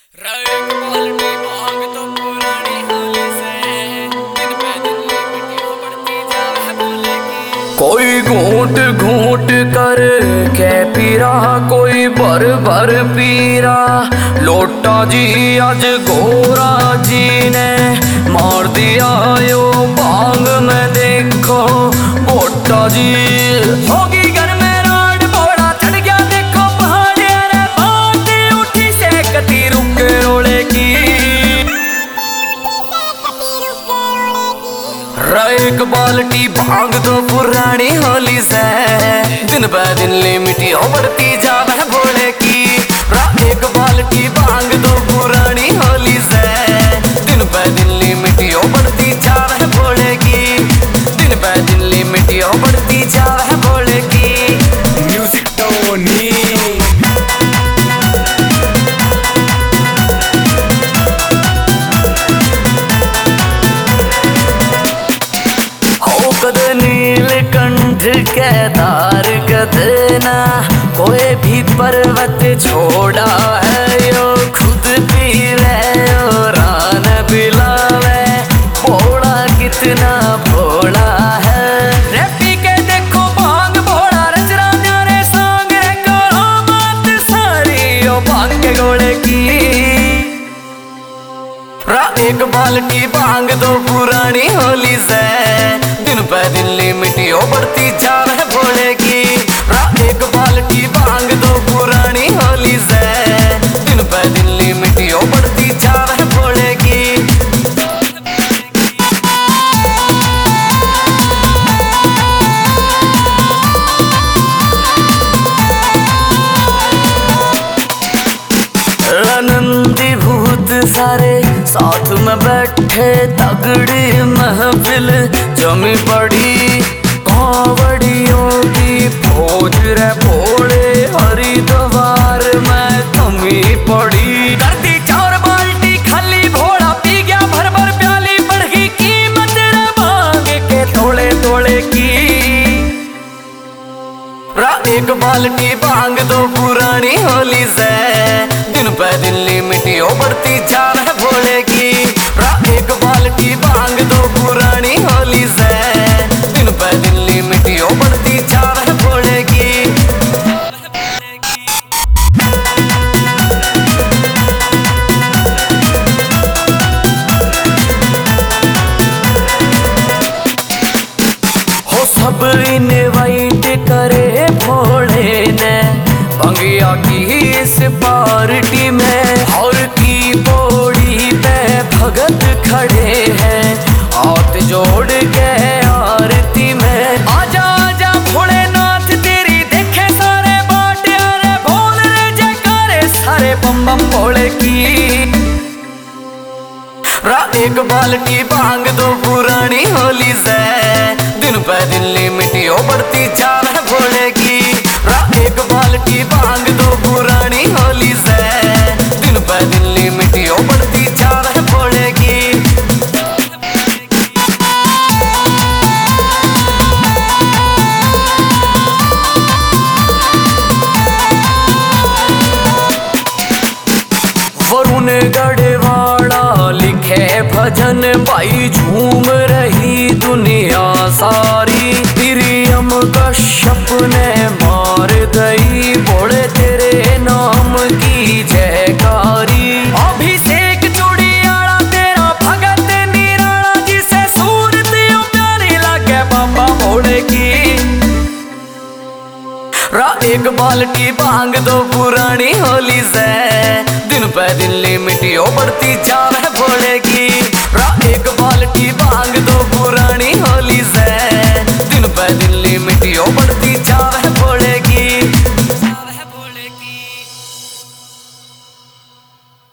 एक बाल्टी भांग तो पुरानी होली से दिन पे दिन लिमिटियों बढ़ती जाए बोलेगी। कोई घूंट घूंट कर के पी रहा, कोई भर भर पी रहा। लोटा जी आज गोरा जी ने मार दिया यो भांग में, देखो बोटा जी होगी घर में राड बोड़ा चढ़ गया, देखो पहाड़ रे बाती उठी से कती रुक रोले की। एक बाल्टी भांग दो पुरानी होली से दिन ब दिन लिमिटियों बढ़ती जावे भोले की। एक बाल्टी भांग दो पुरानी होली से दिन ब दिन लिमिटियों बढ़ती जावे भोले की। दिन ब दिन लिमिटियों बढ़ती जावे भोले की। म्यूजिक टोनी कद नीलकंठ के तार कदना, कोई भी पर्वत छोड़ा है यो खुद पीवे और रान पिलावे। भोला कितना भोला है रे, पी के देखो भांग भोला रचरा न्यारे सांग रे करो बात सारी यो भांग के घोड़े की। एक बाल्टी भांग दो पुरानी होली से दिन पे दिन लिमिटियों बढ़ती जावे भोले की। एक बाल्टी भांग दो पुरानी होली से दिन पे दिन लिमिटियों बढ़ती जावे भोले की। आनंदी भूत सारे साथ में बैठे, तगड़ी महफिल जमी पड़ी। कांवड़ियों की फौज रे भोले हरिद्वार में थमी पड़ी। करती चार बाल्टी खाली भोला पी गया भर भर प्याली, बढ़ गई कीमत रे भांग के थोड़े थोड़े की। एक बाल्टी भांग दो पुरानी होली से दिन पे दिन लिमिटियों बढ़ती जावे भोले की। एक बाल्टी भांग दो पुरानी होली से दिन पे दिन लिमिटियों बढ़ती जावे भोले की। हो सब इनवाइट करे भोले ने बंगिया की इस पार्टी में। और की बोड़ी पे भगत खड़े हैं हाथ जोड़ के आरती में। आजा आजा भोलेनाथ तेरी देखे सारे बाटे रे, बोल रे जयकारे सारे बम बम भोले की। एक बाल्टी भांग दो पुरानी होली से दिन पे दिन लिमिटियों बढ़ती जावे भोले की। एक बाल्टी भांग दो पुरानी होली से दिन पे दिन लिमिटियों बढ़ती जावे भोले की। वरुण गढ़वाड़ा लिखे भजन, भाई झूम रही दुनिया सारी। तिरियम कश्यप ने मार दई बोले तेरे नाम की जयकारी। अभिषेक चूड़ियाला तेरा भगत निराला, जिसे सूरत यूं प्यारी लागे बाबा भोले की। एक बाल्टी भांग दो पुरानी होली से दिन पे दिन लिमिटियों बढ़ती जावे भोले की।